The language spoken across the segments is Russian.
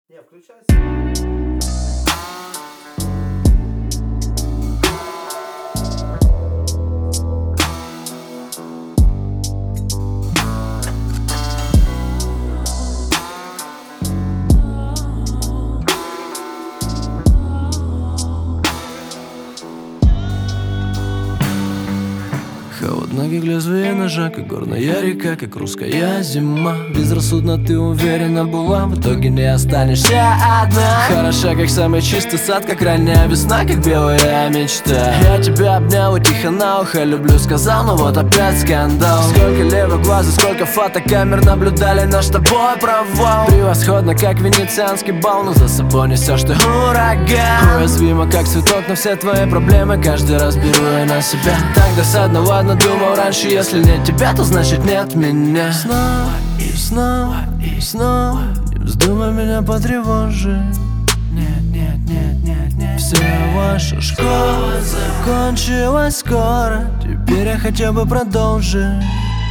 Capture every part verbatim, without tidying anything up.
Не, включайся. Холодно, как лезвие ножа, как горная река, как русская зима. Безрассудно ты уверена была, в итоге не останешься одна. Хороша, как самый чистый сад, как ранняя весна, как белая мечта. Я тебя обнял и тихо на ухо люблю сказал, но вот опять скандал. Сколько левых глаз и сколько фотокамер наблюдали наш с тобой провал. Превосходно, как венецианский бал, но за собой несешь ты ураган. Уязвимо, как цветок, но все твои проблемы каждый раз беру я на себя. Так досадно, ладно, думал раньше, если нет тебя, то значит нет меня. Снова и снова и снова не вздумай меня потревожить. Нет, нет, нет, нет, нет. Вся ваша школа закончилась скоро, теперь я хотел бы продолжить.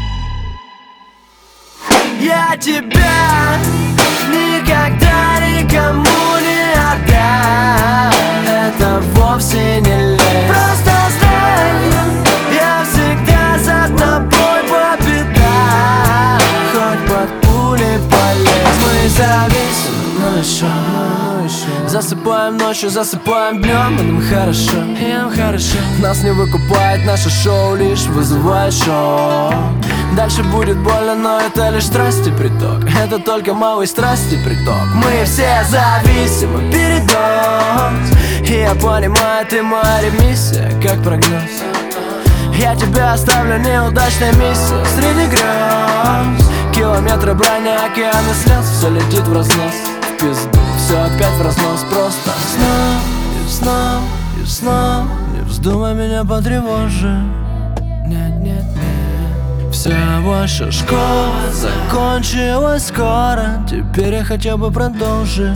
Я тебя никогда никому не отдам. Это вовсе не лень. Просто знай, я всегда за тобой по пятам. Хоть под пулей полез. Мы зависимы, но еще, но еще. Засыпаем ночью, засыпаем днем, и нам хорошо, и нам хорошо. Нас не выкупает наше шоу, лишь вызывает шоу. Дальше будет больно, но это лишь страсти приток. Это только малый страсти приток. Мы все зависимы, передоз. И я понимаю, ты моя ремиссия, как прогноз. Я тебя оставлю, неудачная миссия среди грез. Километры брони, океаны слез. Все летит в разнос, в пизду. Все опять в разнос, просто снова и снова и снова. Не вздумай меня потревожить. Нет, нет, нет. Вся ваша школа закончилась скоро, теперь я хотел бы продолжить.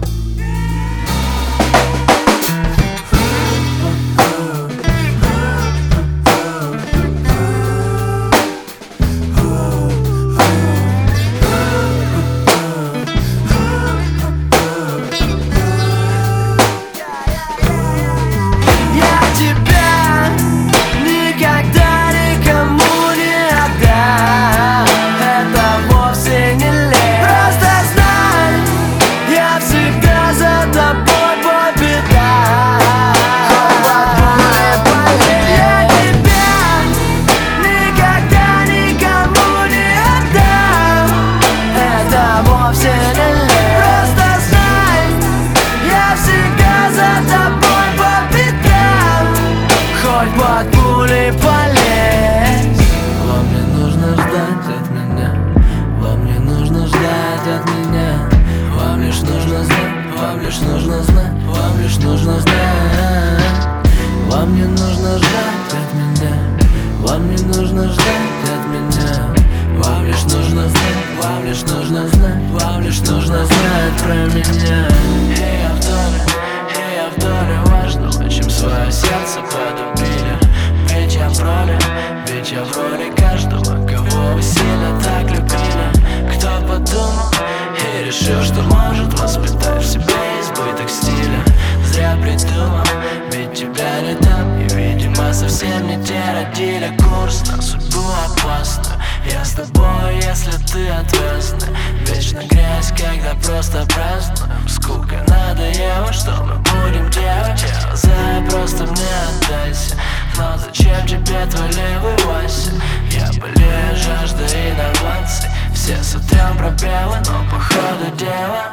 Под пулей полез. Вам не нужно ждать от меня. Вам не нужно ждать от меня. Вам лишь нужно знать. Вам лишь нужно знать. Вам лишь нужно знать. Вам не нужно ждать от меня. Вам не нужно ждать от меня. Вам лишь нужно знать. Вам лишь нужно знать. Вам лишь нужно знать про меня. Эй, я в доле, эй, я в доле важного, чем свое сердце подубили. Ведь я в роли, ведь я в роли каждого, кого вы сильно так любили. Кто подумал и решил, что может воспитать в себе избыток стиля. Зря придумал, ведь тебя не там. И, видимо, совсем не те родили курс на судьбу опасную. Я с тобой, если ты ответственный. Вечно грязь, когда просто празднуем. Скука надоела, что мы будем делать? Зая, просто мне отдайся. Но зачем тебе твой левый Вася? Я болею жаждой инноваций. Все сотрем пробелы, но по ходу дела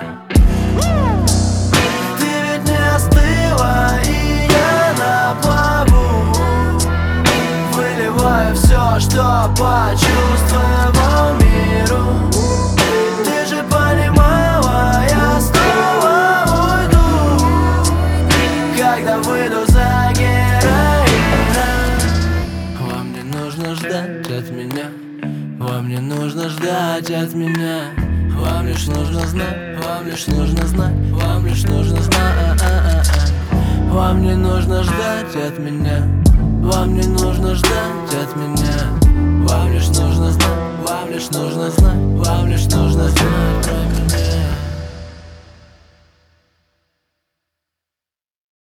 ты ведь не остыла, и я на плаву. Выливаю все, что почувствовал миру. Ты же понимала, я снова уйду, когда выйду за героина. Вам не нужно ждать от меня. Вам не нужно ждать от меня. Вам лишь нужно знать. Вам лишь нужно знать. Вам лишь нужно знать. Вам не нужно ждать от меня. Вам не нужно ждать от меня. Вам лишь нужно знать. Вам лишь нужно знать. Вам лишь нужно знать.